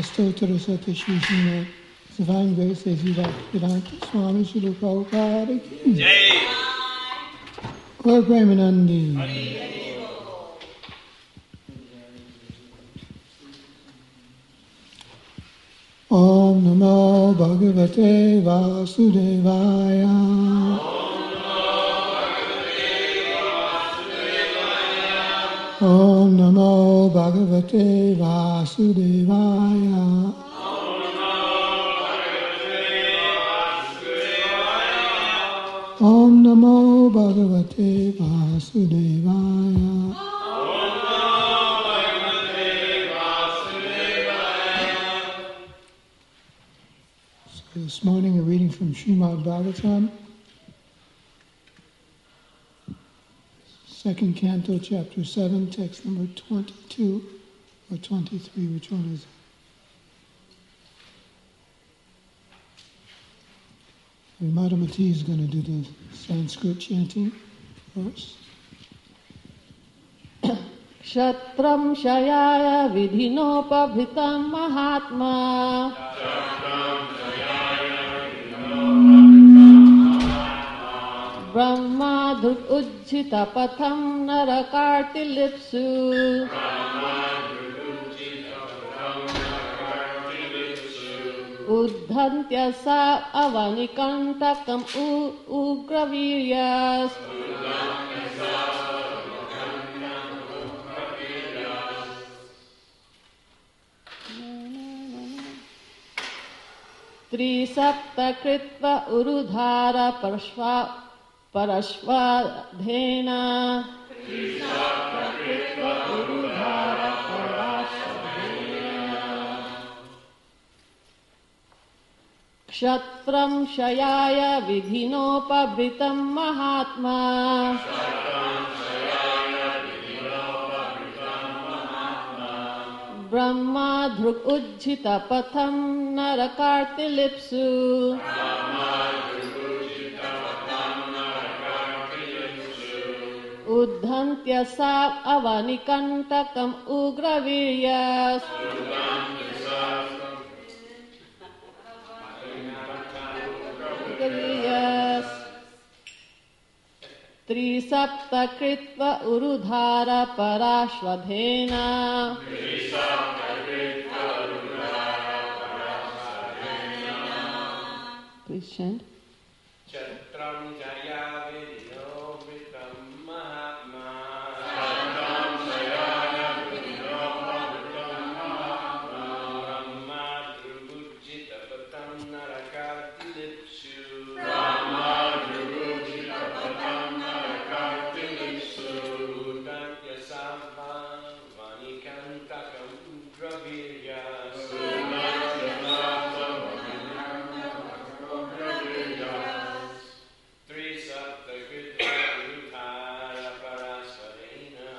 Stotra Sata Shri Srimad Divine Grace A.C. Bhaktivedanta Swami Srila Prabhupada Ki Jai. Gaur Premanandi. Om Namo Bhagavate Vasudevaya. Om Namo Bhagavate Vasudevaya. Om Namo Bhagavate Vasudevaya. So this morning a reading from Srimad Bhagavatam, second canto, chapter 7, text number 22 or 23, which one is it? Madhumati is going to do the Sanskrit chanting first. Kshatram shayaya vidhinopabhitam mahatma. Brahma dhuk ujjita patham narakartilipsu. Uddhantya sa avanikantakam ugraviryas. Trisapta kritva urudhara parashvadhena. Trisapta kritva urudhara parashvadhena. Kshatram shayaya vidhinopabhritam mahatma. Brahma dhruk ujjita patham narakartilipsu. Uddhantya sa avanikantakam ugraviryas. Trisapta kritva urudhara parashvadhena. Please chant. Chatram jaya vidhinopabhitam mahatma. Brahma drugujjita patam narakartilipsu. Uddhantya sabha vanikantakam ugraviryas. Trisapta kritva urudhara parashvadhena.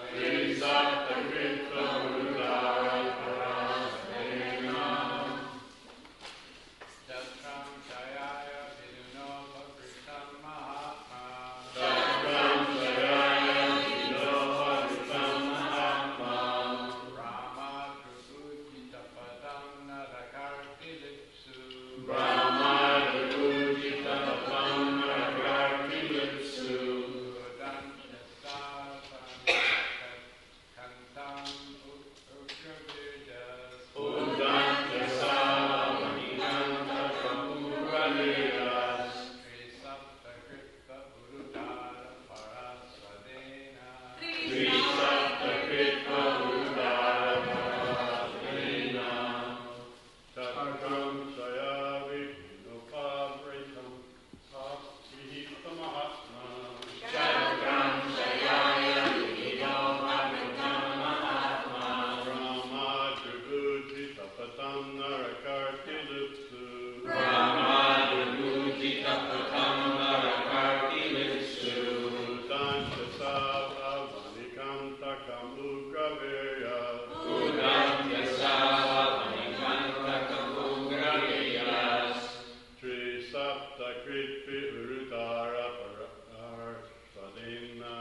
Chatram shayaya vidhinopabhritam mahatma. Brahma drugujjita patam narakartilipsu. Uddhantya sabha vanikantakam ugraviryas. Trisapta kritva urudhara parashvadhena. Chatram shaya vidhinopabhritam mahatma. Brahma drugujjita patam narakartilipsu. Uddhantya sabha vanikantakam ugraviryas. Trisapta kritva urudhara parashvadhena.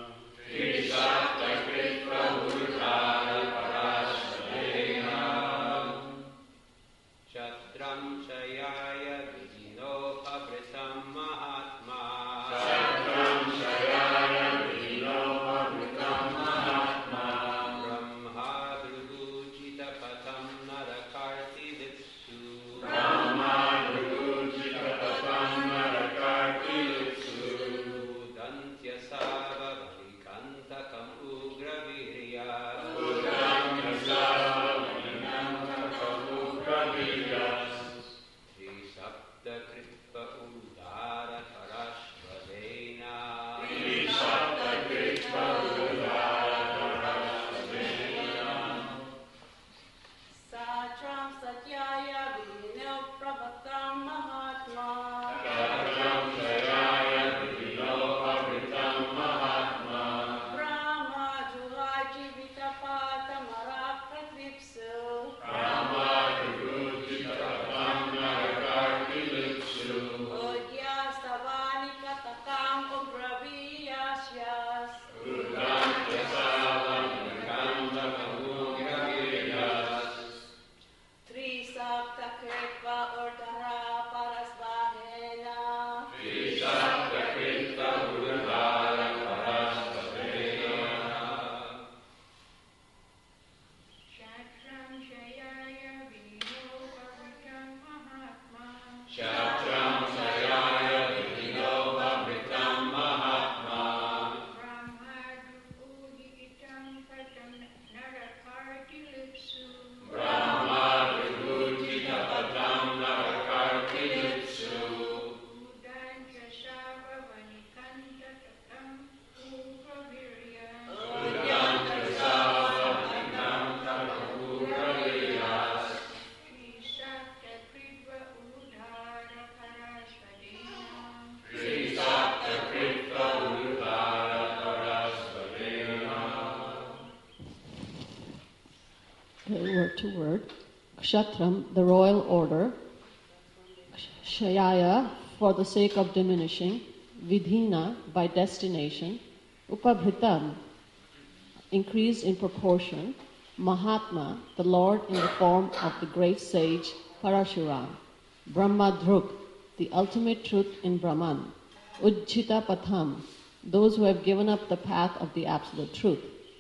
Kshatram, the royal order, Shayaya, for the sake of diminishing, Vidhina, by destination, Upabhritam, increased in proportion, Mahatma, the Lord in the form of the great sage Parashuram, Brahmadruk, the ultimate truth in Brahman, Ujjita Patham, those who have given up the path of the absolute truth.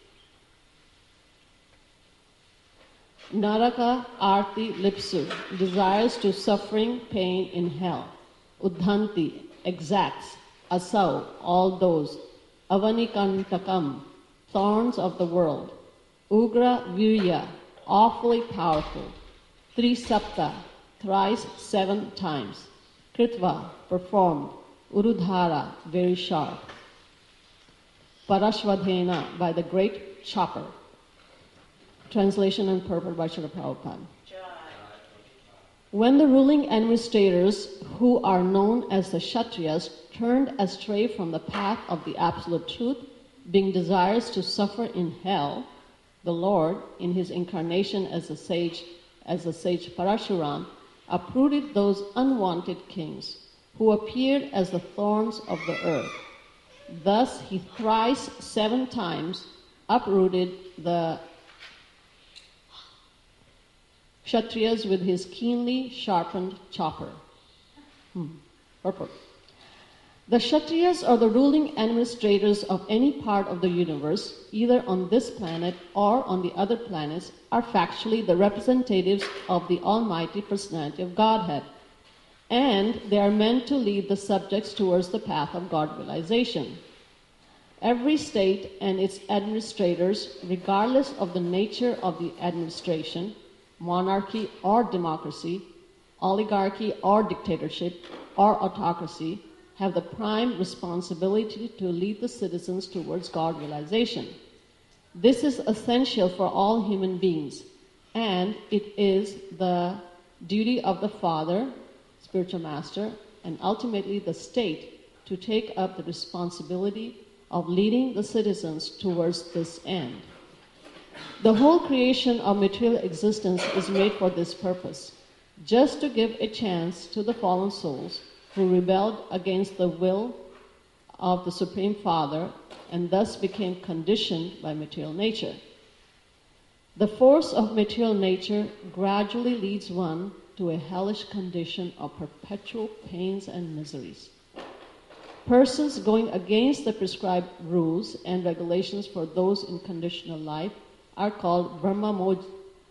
Naraka Arti Lipsu, desires to suffering, pain in hell. Udhanti, exacts. Asau, all those. Avanikantakam, thorns of the world. Ugra Virya, awfully powerful. Trisapta, thrice 7 times. Kritva, performed. Urudhara, very sharp. Parashvadhena, by the great chopper. Translation and purport by Srila Prabhupada. When the ruling administrators, who are known as the Kshatriyas, turned astray from the path of the absolute truth, being desirous to suffer in hell, the Lord, in his incarnation as the sage Parashuram, uprooted those unwanted kings, who appeared as the thorns of the earth. Thus he thrice 7 times uprooted the Kshatriyas with his keenly sharpened chopper. Purport. The Kshatriyas are the ruling administrators of any part of the universe, either on this planet or on the other planets, are factually the representatives of the Almighty Personality of Godhead, and they are meant to lead the subjects towards the path of God realization. Every state and its administrators, regardless of the nature of the administration, monarchy or democracy, oligarchy or dictatorship or autocracy, have the prime responsibility to lead the citizens towards God realization. This is essential for all human beings, and it is the duty of the Father, spiritual master, and ultimately the state to take up the responsibility of leading the citizens towards this end. The whole creation of material existence is made for this purpose, just to give a chance to the fallen souls who rebelled against the will of the Supreme Father and thus became conditioned by material nature. The force of material nature gradually leads one to a hellish condition of perpetual pains and miseries. Persons going against the prescribed rules and regulations for those in conditional life are called Brahmojita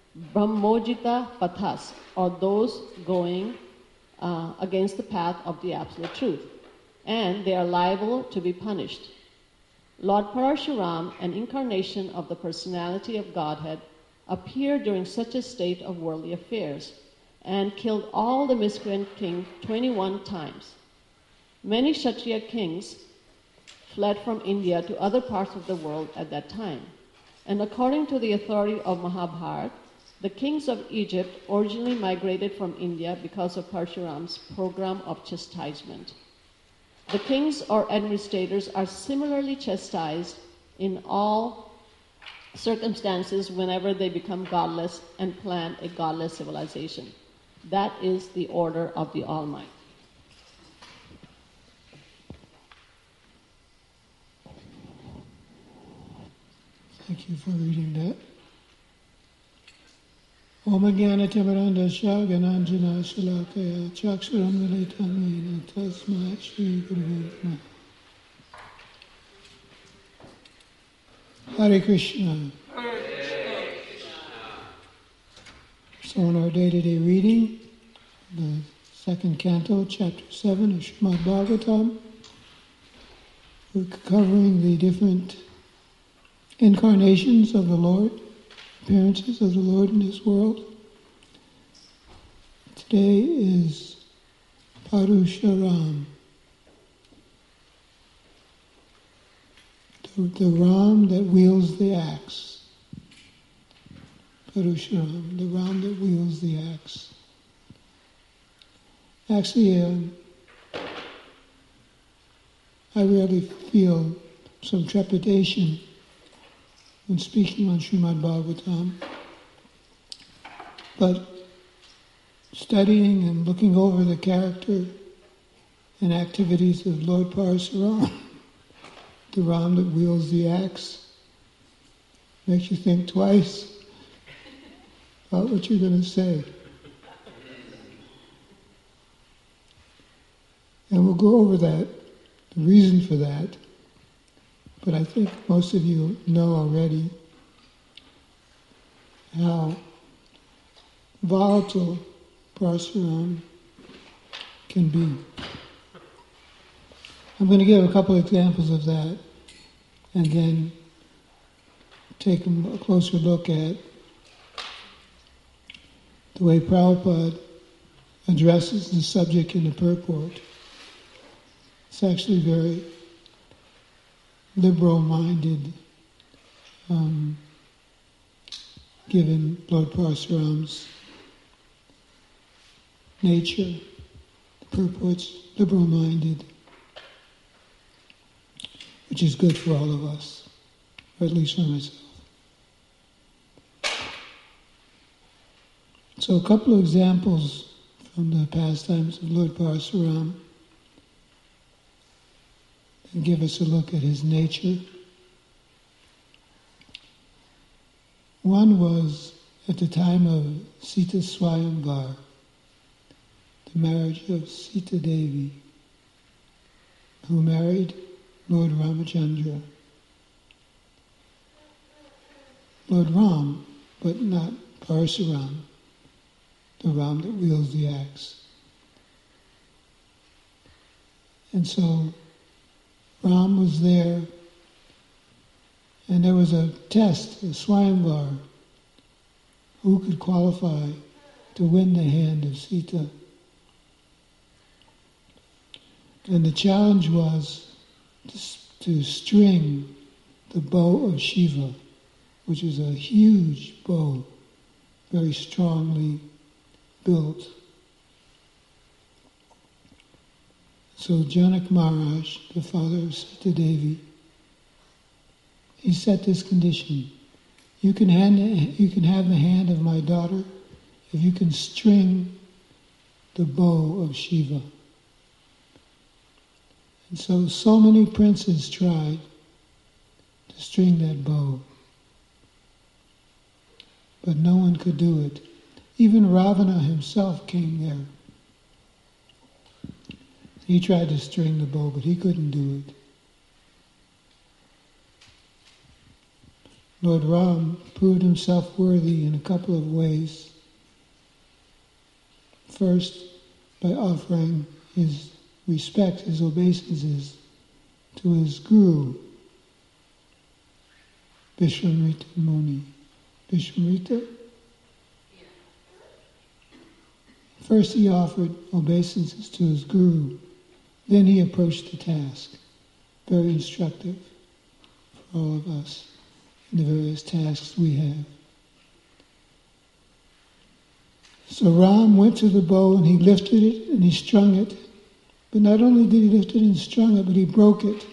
Pathas, or those going against the path of the absolute truth, and they are liable to be punished. Lord Parashuram, an incarnation of the personality of Godhead, appeared during such a state of worldly affairs and killed all the miscreant kings 21 times. Many Kshatriya kings fled from India to other parts of the world at that time, and according to the authority of Mahabharata, the kings of Egypt originally migrated from India because of Parshuram's program of chastisement. The kings or administrators are similarly chastised in all circumstances whenever they become godless and plan a godless civilization. That is the order of the Almighty. Thank you for reading that. Om Jnana Timirandasya Gyananjana Shalakaya Chaksuram Militamena Tasma Shri Guru Namaha. Hare Krishna. So in our day-to-day reading, the second canto, chapter 7 of Srimad Bhagavatam, we're covering the different incarnations of the Lord, appearances of the Lord in this world. Today is Parashuram, the Ram that wields the axe. Parashuram, the Ram that wields the axe. Actually, I really feel some trepidation when speaking on Srimad Bhagavatam, but studying and looking over the character and activities of Lord Parasuram, the Ram that wields the axe, makes you think twice about what you're going to say. And we'll go over that, the reason for that. But I think most of you know already how volatile Parasuram can be. I'm going to give a couple of examples of that and then take a closer look at the way Prabhupada addresses the subject in the purport. It's actually very liberal-minded, given Lord Parasuram's nature. The purport's liberal-minded, which is good for all of us, or at least for myself. So a couple of examples from the pastimes of Lord Parasuram and give us a look at his nature. One was at the time of Sita Swayamvar, the marriage of Sita Devi, who married Lord Ramachandra. Lord Ram, but not Parasuram, the Ram that wields the axe. And so Ram was there, and there was a test, a Swayamvar, who could qualify to win the hand of Sita. And the challenge was to string the bow of Shiva, which is a huge bow, very strongly built. So Janak Maharaj, the father of Sita Devi, he set this condition: you can have the hand of my daughter if you can string the bow of Shiva. And so many princes tried to string that bow, but no one could do it. Even Ravana himself came there. He tried to string the bow, but he couldn't do it. Lord Ram proved himself worthy in a couple of ways. First, by offering his respect, his obeisances to his guru, Vishwamrita Muni. Vishwamrita? First he offered obeisances to his guru. Then he approached the task. Very instructive for all of us in the various tasks we have. So Ram went to the bow and he lifted it and he strung it. But not only did he lift it and strung it, but he broke it.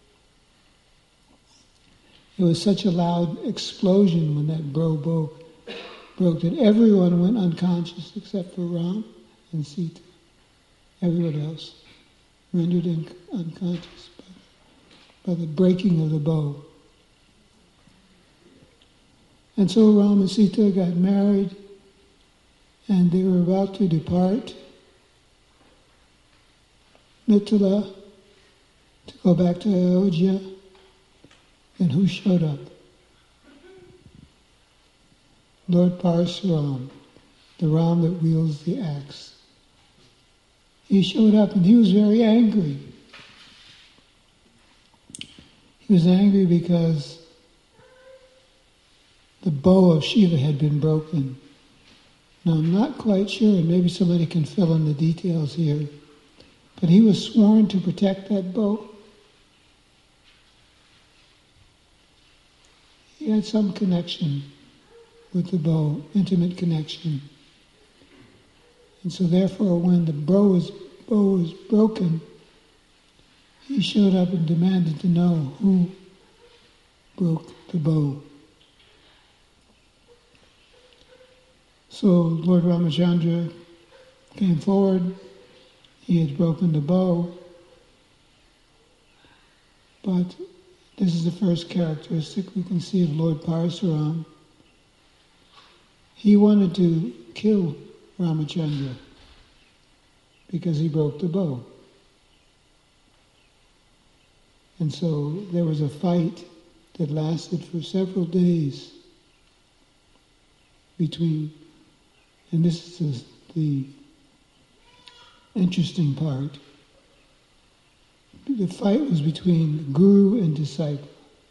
It was such a loud explosion when that bow broke that everyone went unconscious except for Ram and Sita. Everyone else rendered unconscious by the breaking of the bow. And so Ram and Sita got married, and they were about to depart Mithila to go back to Ayodhya. And who showed up? Lord Parasuram, the Ram that wields the axe. He showed up and he was very angry. He was angry because the bow of Shiva had been broken. Now I'm not quite sure, and maybe somebody can fill in the details here, but he was sworn to protect that bow. He had some connection with the bow, intimate connection. And so therefore when the bow was broken, he showed up and demanded to know who broke the bow. So Lord Ramachandra came forward. He had broken the bow, but this is the first characteristic we can see of Lord Parasuram. He wanted to kill Ramachandra because he broke the bow. And so there was a fight that lasted for several days between, and this is the interesting part, the fight was between guru and disciple.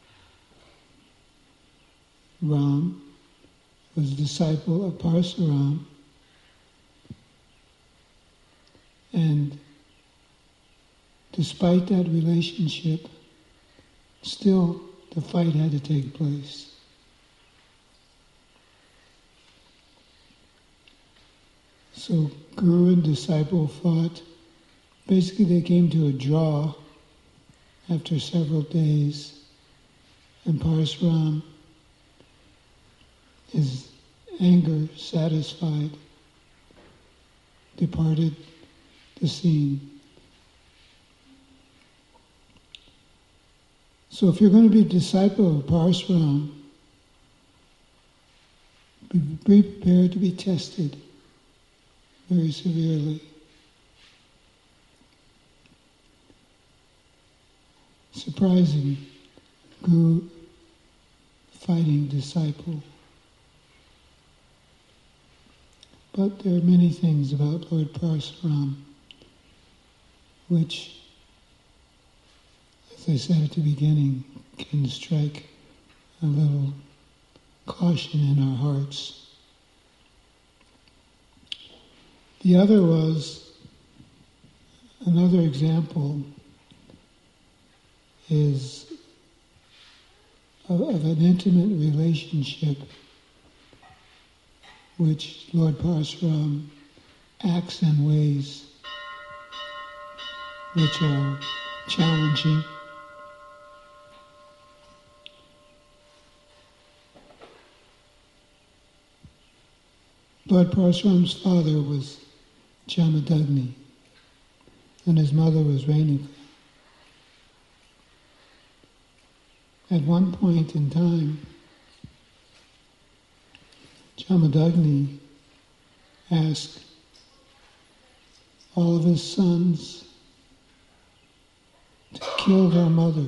Ram was a disciple of Parasuram, and despite that relationship, still the fight had to take place. So guru and disciple fought. Basically they came to a draw after several days, and Parasuram, his anger satisfied, departed the scene. So if you're going to be a disciple of Parasuram, be prepared to be tested very severely. Surprising, guru fighting disciple. But there are many things about Lord Parasuram which, as I said at the beginning, can strike a little caution in our hearts. The other was, another example is of an intimate relationship which Lord Parasuram acts in ways which are challenging. Lord Parasuram's father was Jamadagni, and his mother was Renuka. At one point in time, Jamadagni asked all of his sons to kill their mother.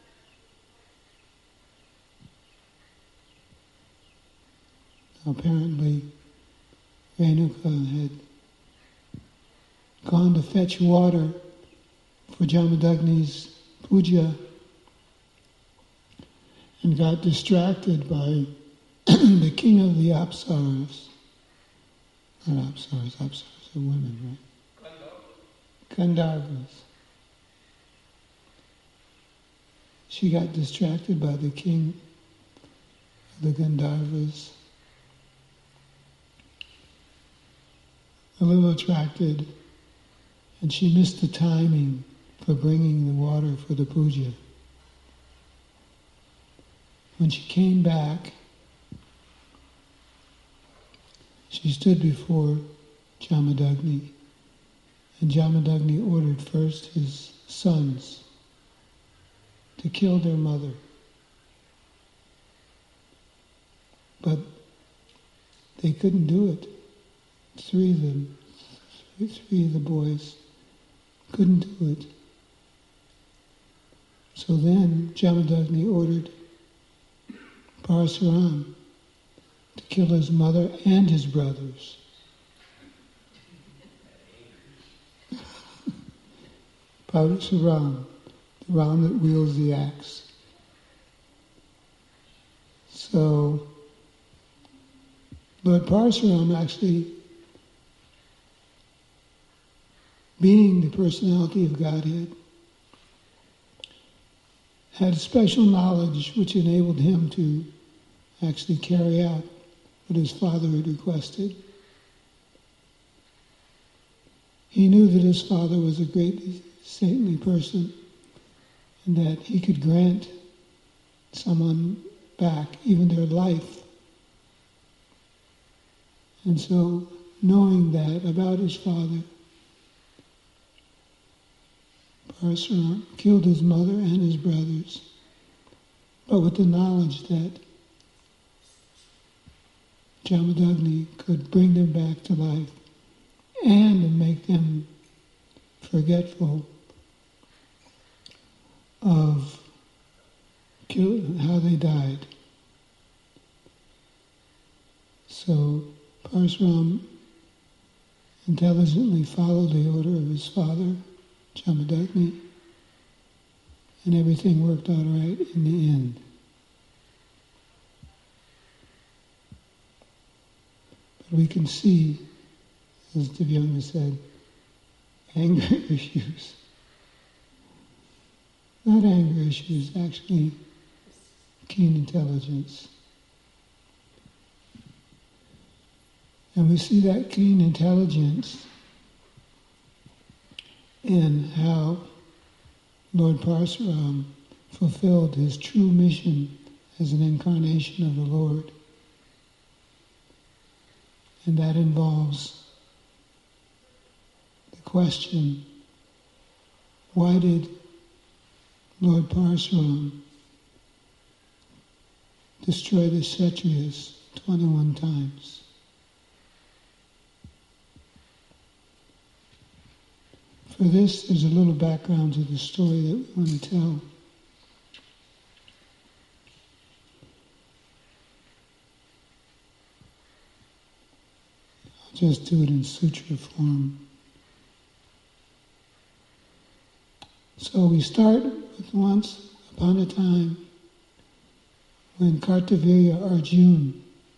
Apparently, Renuka had gone to fetch water for Jamadagni's puja and got distracted by the king of the Apsaras. Not Apsaras, Apsaras are women, right? Gandharvas. She got distracted by the king of the Gandharvas, a little attracted, and she missed the timing for bringing the water for the puja. When she came back, she stood before Jamadagni, and Jamadagni ordered first his sons to kill their mother. But they couldn't do it. Three of the boys couldn't do it. So then Jamadagni ordered Parasuram to kill his mother and his brothers. Parasuram, the Ram that wields the axe. So Lord Parasuram, actually being the personality of Godhead, had special knowledge which enabled him to actually carry out what his father had requested. He knew that his father was a great saintly person and that he could grant someone back even their life. And so knowing that about his father, Parasuram killed his mother and his brothers, but with the knowledge that Jamadagni could bring them back to life and make them forgetful of how they died. So Parasuram intelligently followed the order of his father, Jamadagni, and everything worked out right in the end. But we can see, as Divyanga said, anger issues. Not anger issues, actually keen intelligence. And we see that keen intelligence in how Lord Parasuram fulfilled his true mission as an incarnation of the Lord. And that involves the question, why did Lord Parasuram destroy the Kshatriyas 21 times? For this, there's a little background to the story that we want to tell. I'll just do it in sutra form. So we start with once upon a time when Kartavirya Arjuna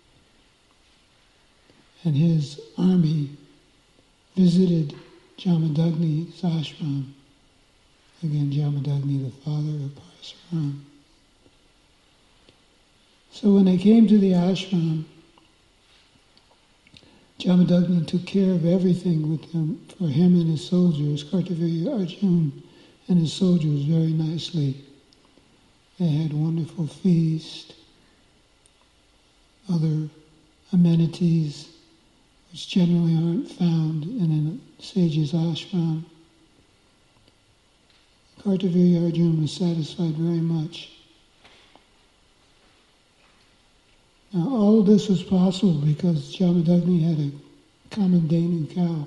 and his army visited Jamadagni's ashram. Again, Jamadagni, the father of Parasuram. So when they came to the ashram, Jamadagni took care of everything with them, for him and his soldiers, Kartavirya Arjuna and his soldiers, very nicely. They had wonderful feast, other amenities which generally aren't found in a sage's ashram. Kartavirya Arjuna was satisfied very much. Now, all of this was possible because Jamadagni had a Kamadhenu cow.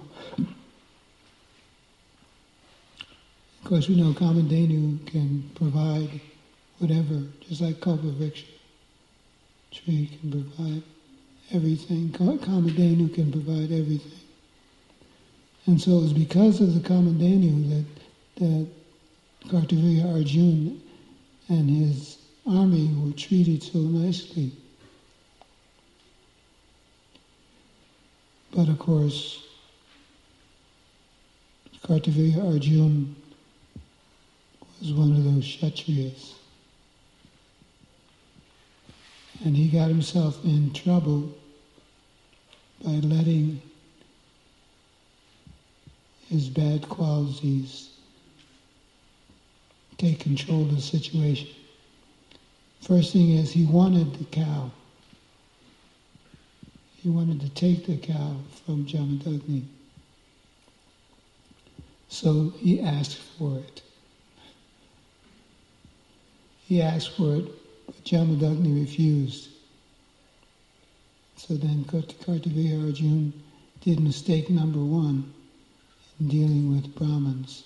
Of course, we know Kamadhenu can provide whatever, just like Kalpavriksha tree can provide everything. Kamadhenu can provide everything. And so it was because of the Kamadhenu that Kartavirya Arjuna and his army were treated so nicely. But of course, Kartavirya Arjuna was one of those Kshatriyas. And he got himself in trouble by letting his bad qualities take control of the situation. First thing is, he wanted the cow. He wanted to take the cow from Jamadagni. So he asked for it. He asked for it, but Jamadagni refused. So then Kartavirya Arjuna did mistake number one in dealing with Brahmins.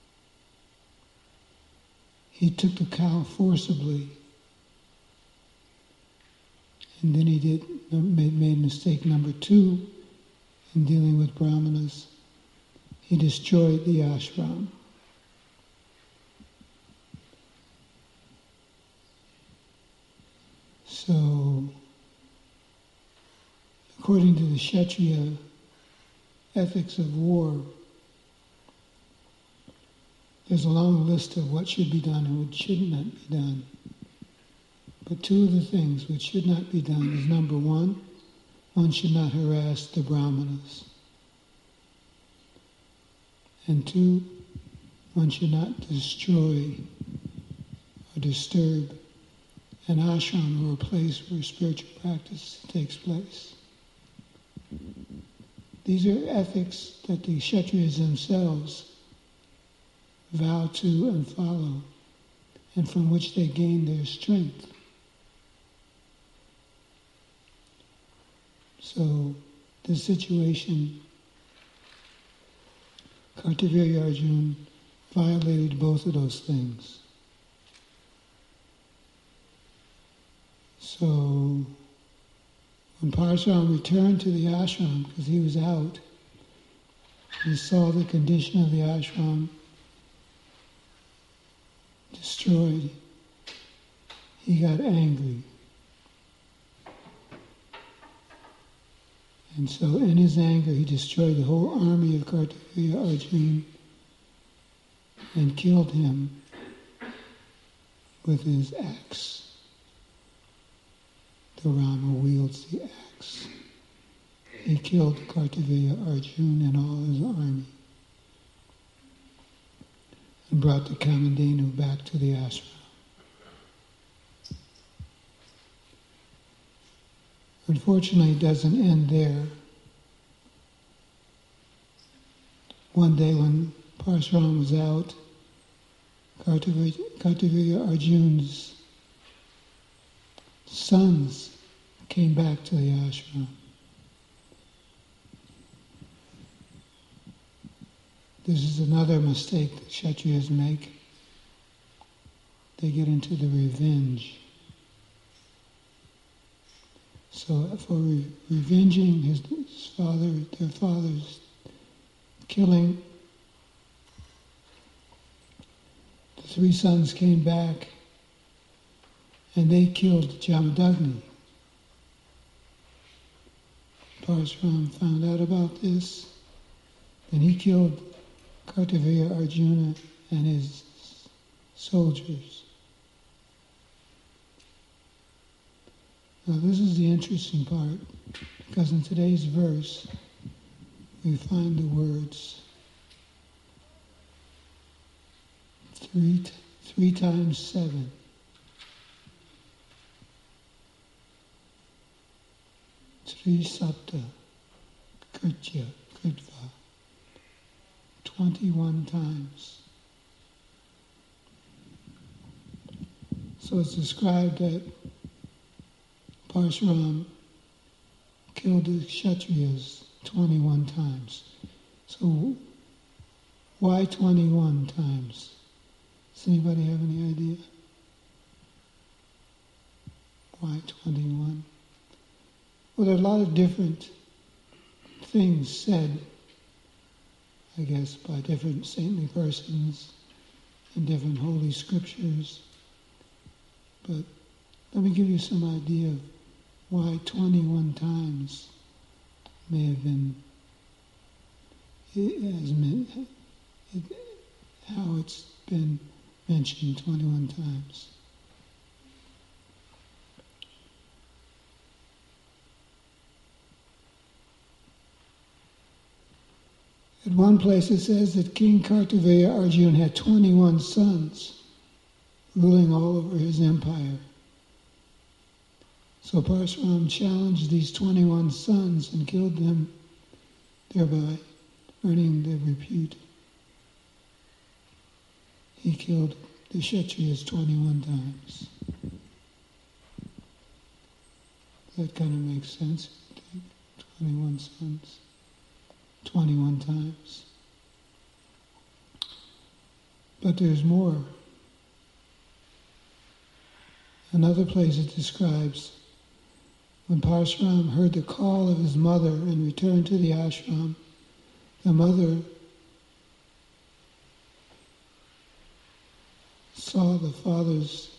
He took the cow forcibly, and then he made mistake number two in dealing with Brahmanas. He destroyed the ashram. So, according to the Kshatriya ethics of war, there's a long list of what should be done and what should not be done. But two of the things which should not be done is, number one should not harass the Brahmanas. And two, one should not destroy or disturb an ashram or a place where spiritual practice takes place. These are ethics that the Kshatriyas themselves vow to and follow, and from which they gain their strength. So, this situation, Kartavirya Arjuna violated both of those things. So, when Parashuram returned to the ashram, because he was out, he saw the condition of the ashram destroyed. He got angry. And so in his anger, he destroyed the whole army of Kartavirya Arjuna and killed him with his axe. The Rama wields the axe. He killed Kartavirya Arjuna and all his army and brought the Kamadhenu back to the ashram. Unfortunately, it doesn't end there. One day when Parashuram was out, Kartavirya Arjuna's sons came back to the ashram. This is another mistake that Kshatriyas make. They get into the revenge. So for revenging their father's killing, the three sons came back and they killed Jamadagni. Parashuram found out about this, and he killed Kartavirya Arjuna and his soldiers. Now this is the interesting part, because in today's verse we find the words three times 7. Tri Sapta Kritya Kritva, 21 times. So it's described that Parashuram killed the Kshatriyas 21 times. So why 21 times? Does anybody have any idea? Why 21? Well, there are a lot of different things said, I guess, by different saintly persons in different holy scriptures. But let me give you some idea of why 21 times may have been, how it's been mentioned 21 times. At one place it says that King Kartavirya Arjuna had 21 sons ruling all over his empire. So Parashuram challenged these 21 sons and killed them, thereby earning the repute. He killed the Kshatriyas 21 times. That kind of makes sense, I think. 21 sons, 21 times. But there's more. Another place it describes when Parashuram heard the call of his mother and returned to the ashram, the mother saw the father's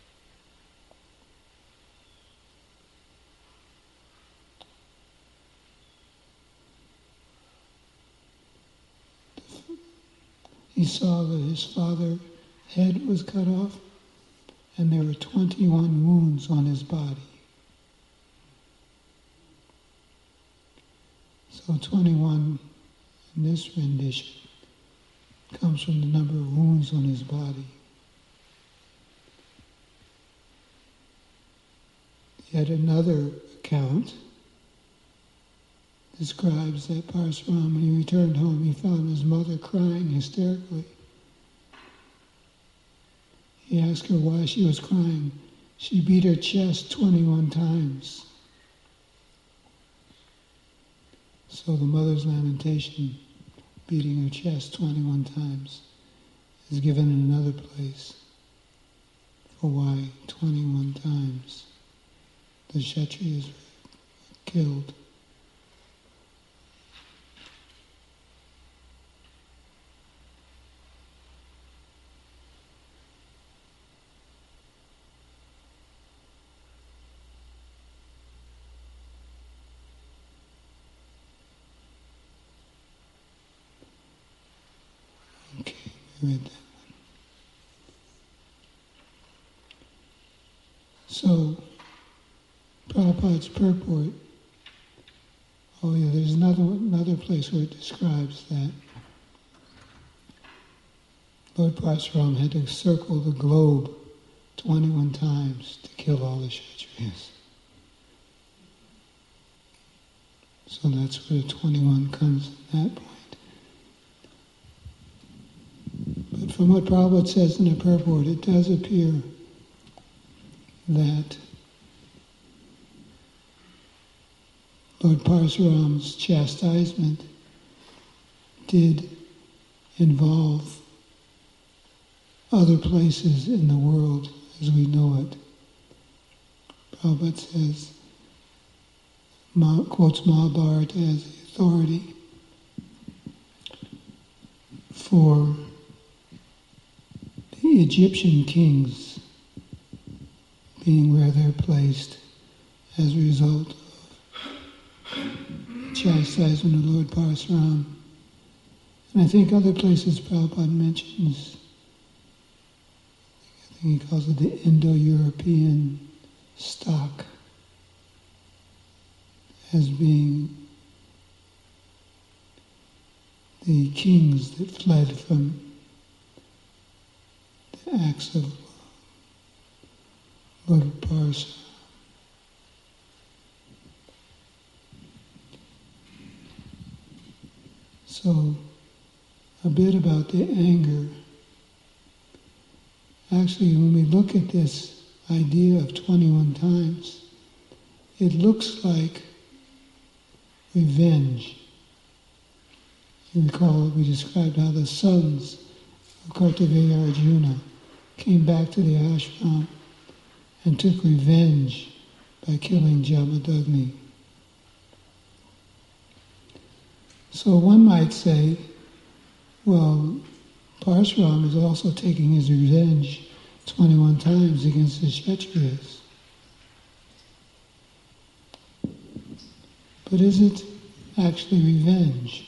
he saw that his father's head was cut off and there were 21 wounds on his body. So 21 in this rendition comes from the number of wounds on his body. Yet another account describes that Parasuram, when he returned home, he found his mother crying hysterically. He asked her why she was crying. She beat her chest 21 times. So the mother's lamentation, beating her chest 21 times, is given in another place for why 21 times the Kshatriyas were killed. Okay, we read that one. So, Prabhupada's purport, oh yeah, there's another place where it describes that Lord Parasuram had to circle the globe 21 times to kill all the Kshatriyas. So that's where the 21 comes at that point. But from what Prabhupada says in the purport, it does appear that Lord Parasuram's chastisement did involve other places in the world as we know it. Prabhupada says, quotes Mahabharata as the authority for the Egyptian kings being where they're placed as a result of chastisement of Lord Parasuram. And I think other places Prabhupada mentions, I think he calls it the Indo-European stock, as being the kings that fled from the acts of Lord Parasuram. So, a bit about the anger. Actually, when we look at this idea of 21 times, it looks like revenge. You recall we described how the sons of Kartaveya Arjuna came back to the ashram and took revenge by killing Jamadagni. So one might say, well, Parasuram is also taking his revenge 21 times against the Kshatriyas. But is it actually revenge?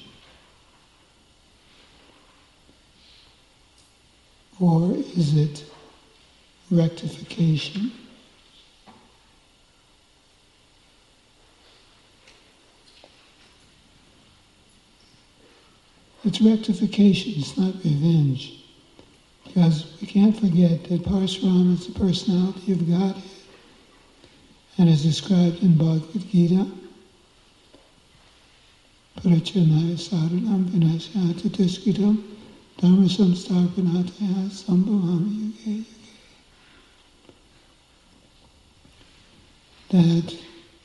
Or is it rectification? It's rectification, it's not revenge. Because we can't forget that Parasuram is the personality of Godhead and is described in Bhagavad Gita. Parachanaya saranam vinashyata tiskitam dharma samstarpanataya sambhavami yuge yuge. That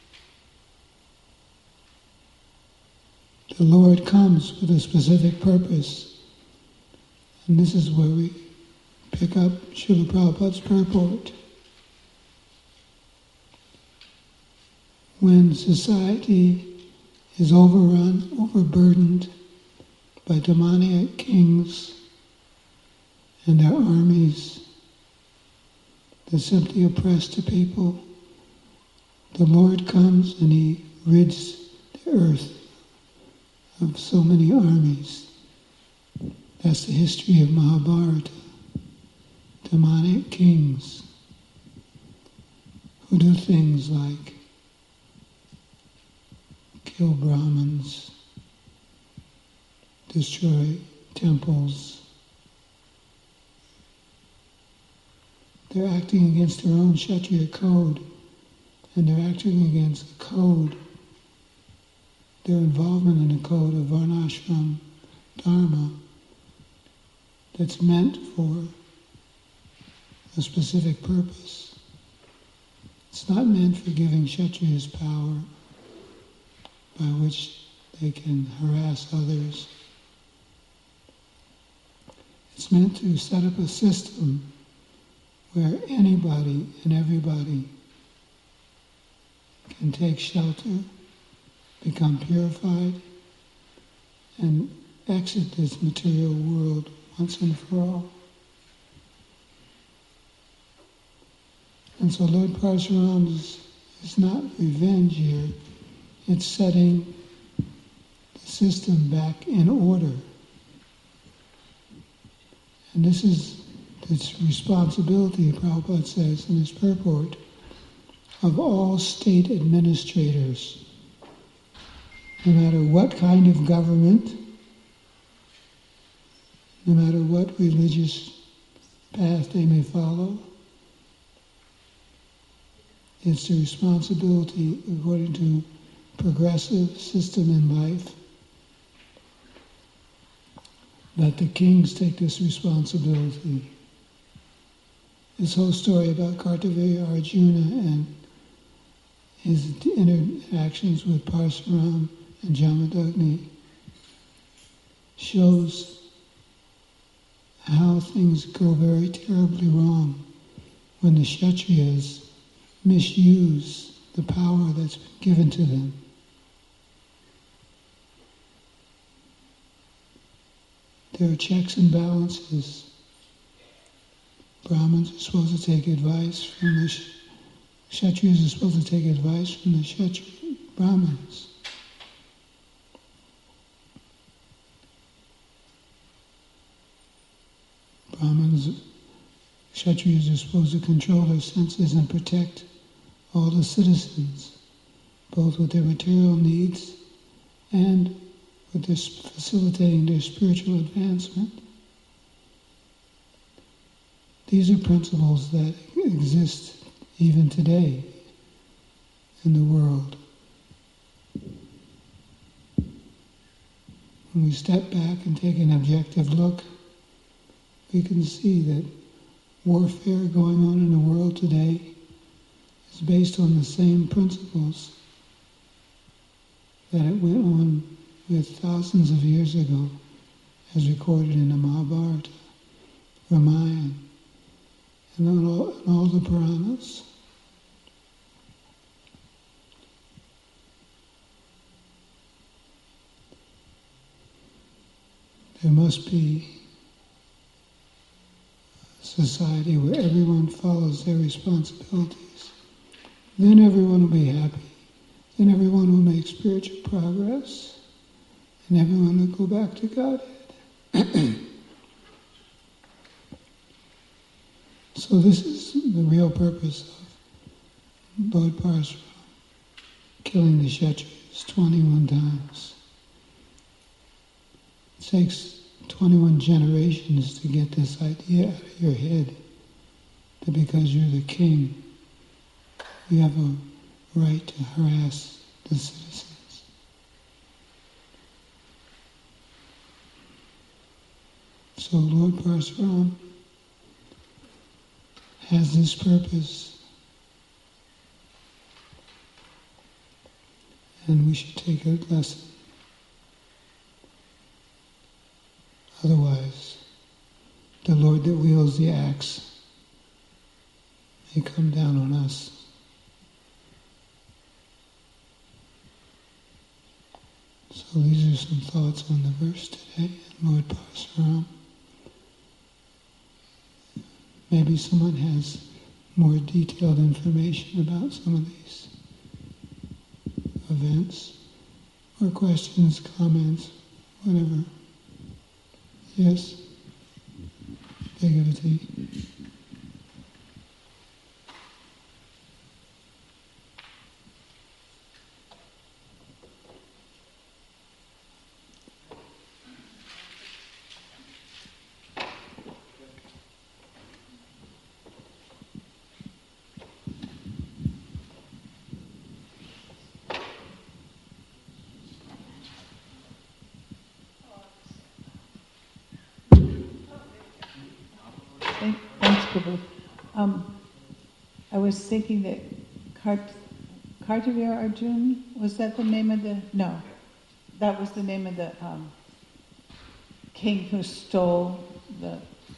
the Lord comes with a specific purpose. And this is where we pick up Srila Prabhupada's purport. When society is overrun, overburdened by demoniac kings and their armies that simply oppress the people, the Lord comes and He rids the earth of so many armies. That's the history of Mahabharata. Demonic kings who do things like kill Brahmins, destroy temples. They're acting against their own Kshatriya code, and they're acting against the code their involvement in a code of varnashram dharma that's meant for a specific purpose. It's not meant for giving Kshatriyas power by which they can harass others. It's meant to set up a system where anybody and everybody can take shelter, become purified, and exit this material world once and for all. And so Lord Parshuram is not revenge here, it's setting the system back in order. And this is its responsibility, Prabhupada says in his purport, of all state administrators, no matter what kind of government, no matter what religious path they may follow. It's the responsibility, according to progressive system in life, that the kings take this responsibility. This whole story about Kartavirya Arjuna and his interactions with Parsuram and Jamadagni shows how things go very terribly wrong when the Kshatriyas misuse the power that's been given to them. There are checks and balances. Brahmins are supposed to take advice from the Kshatriyas are supposed to take advice from the Brahmins. Kshatriyas are supposed to control their senses and protect all the citizens, both with their material needs and with their facilitating their spiritual advancement. These are principles that exist even today in the world. When we step back and take an objective look, we can see that warfare going on in the world today is based on the same principles that it went on with thousands of years ago, as recorded in the Mahabharata, Ramayana, and all the Puranas. There must be a society where everyone follows their responsibilities. Then everyone will be happy. Then everyone will make spiritual progress. And everyone will go back to Godhead. So this is the real purpose of Lord Parsuram, killing the Kshatriyas 21 times. It takes 21 generations to get this idea out of your head that because you're the king, you have a right to harass the citizens. So Lord Parsuram has this purpose, and we should take a lesson. Otherwise, the Lord that wields the axe may come down on us. So these are some thoughts on the verse today, Lord Parsuram. Maybe someone has more detailed information about some of these events, or questions, comments, whatever. Yes? Bhagavati. Thanks, Prabhu. I was thinking that Kartavir Arjun, was that the name of the... No, that was the name of the king who stole the...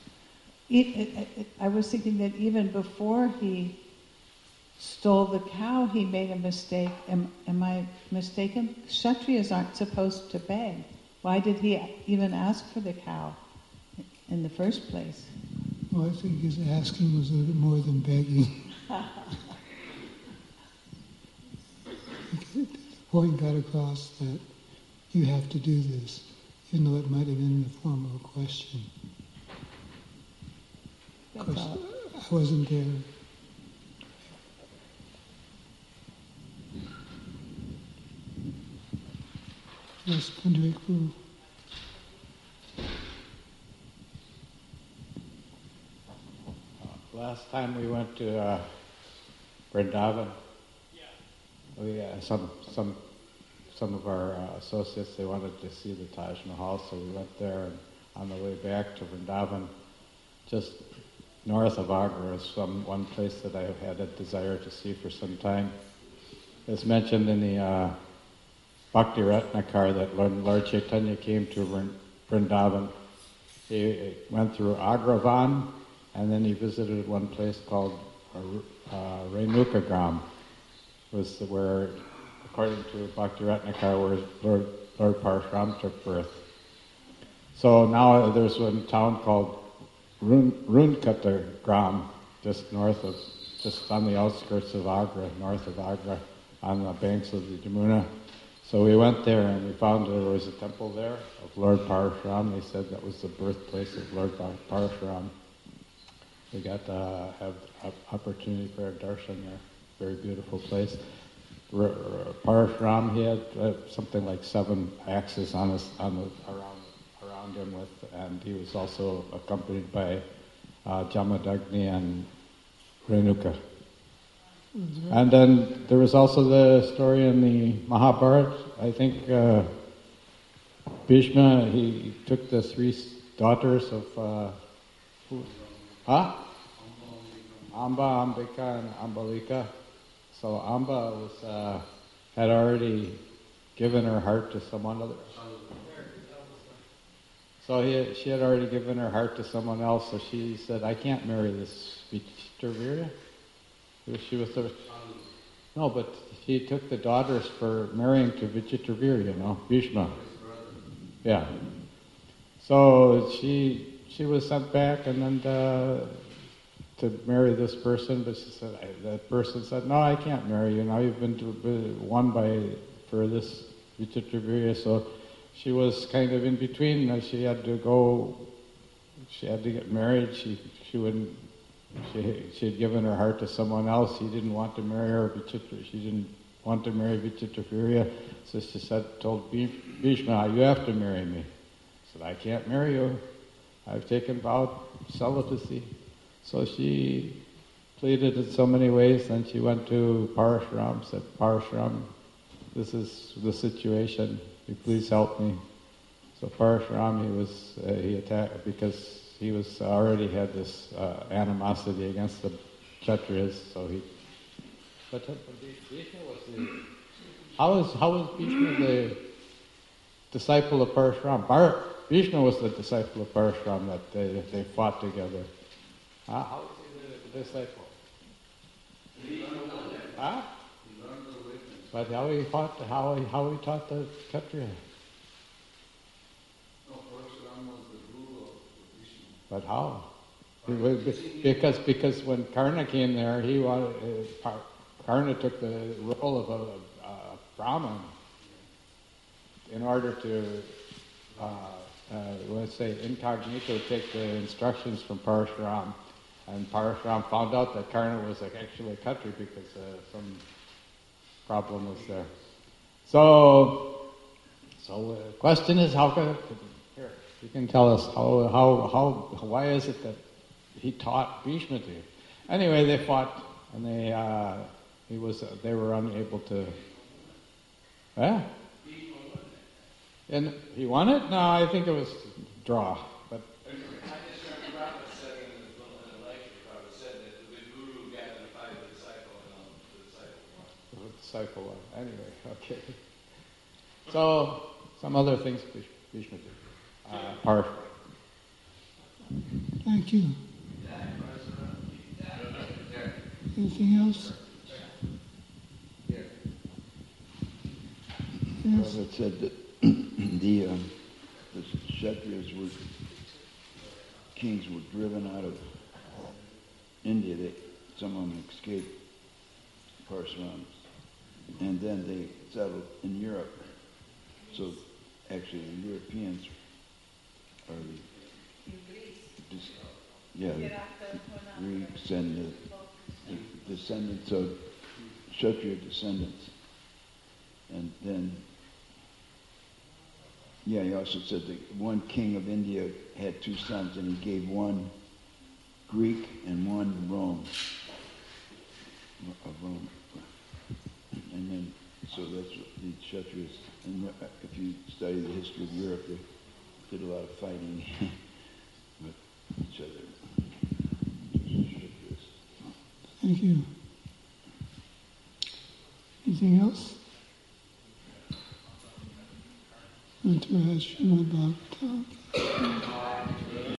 I was thinking that even before he stole the cow, he made a mistake. Am I mistaken? Kshatriyas aren't supposed to beg. Why did he even ask for the cow in the first place? Well, I think his asking was a little bit more than begging. The point got across that you have to do this, even though it might have been in the form of a question. Of course, I wasn't there. Yes, Pandrik Guru. Last time we went to Vrindavan, we some of our associates, they wanted to see the Taj Mahal, so we went there. And on the way back to Vrindavan, just north of Agra, is one place that I have had a desire to see for some time. It's mentioned in the Bhakti Ratnakar that Lord Chaitanya came to Vrindavan. He went through Agravan, and then he visited one place called Renukagram, was where, according to Bhakti Ratnakar, where Lord Parashuram took birth. So now there's one town called Runkatagram, just on the outskirts of Agra, north of Agra, on the banks of the Yamuna. So we went there and we found there was a temple there of Lord Parashuram. They said that was the birthplace of Lord Parashuram. We got to have an opportunity for a darshan there. Very beautiful place. Parashuram, he had something like 7 axes around him and he was also accompanied by Jamadagni and Renuka. Mm-hmm. And then there was also the story in the Mahabharata. I think Bhishma, he took the 3 daughters of Amba, Ambika, and Ambalika. So Amba had already given her heart to someone other. So she had already given her heart to someone else. So she said, "I can't marry this Vichitravirya." She was no, but he took the daughters for marrying to Vichitravirya, Bhishma. Yeah. So she was sent back and then to marry this person, but she said, that person said, "No, I can't marry you. Now you've been won for this Vichitravirya." So she was kind of in between. She had to get married. She had given her heart to someone else. He didn't want to marry her. She didn't want to marry Vichitravirya. So she told Bhishma, "You have to marry me." He said, "I can't marry you. I've taken vow celibacy." So she pleaded in so many ways. Then she went to Parashuram, said, "Parashuram, this is the situation. Will you please help me?" So Parashuram, he attacked because he already had this animosity against the Kshatriyas. So But Bhishma was how was Bhishma the disciple of Parashuram? Bhishma was the disciple of Parashuram that they fought together. How was he the disciple? But how he taught the Kshatriya? But how? Because when Karna came there, Karna took the role of a Brahmin in order to, let's say, incognito take the instructions from Parashuram. And Parashuram found out that Karna was actually a Khatri because some problem was there. So the question is, here, you can tell us why is it that he taught Bhishma to? Anyway, they fought, and they were unable to. And he won it? No, I think it was draw. But disciple was. Anyway, okay. So, some other things Bhishma did. Partially. Thank you. Anything else? Yes. Well, it said that the Kshatriyas were kings were driven out of India. Some of them escaped Parshurams, and then they settled in Europe. So actually, the Europeans are the Greeks and the descendants of Kshatriya descendants. And then, he also said that one king of India had two sons, and he gave one Greek and one of Rome. And then, so that's what the Kshatriyas, and if you study the history of Europe, they did a lot of fighting with each other. Thank you. Anything else? Entourage Srimad Bhagavatam.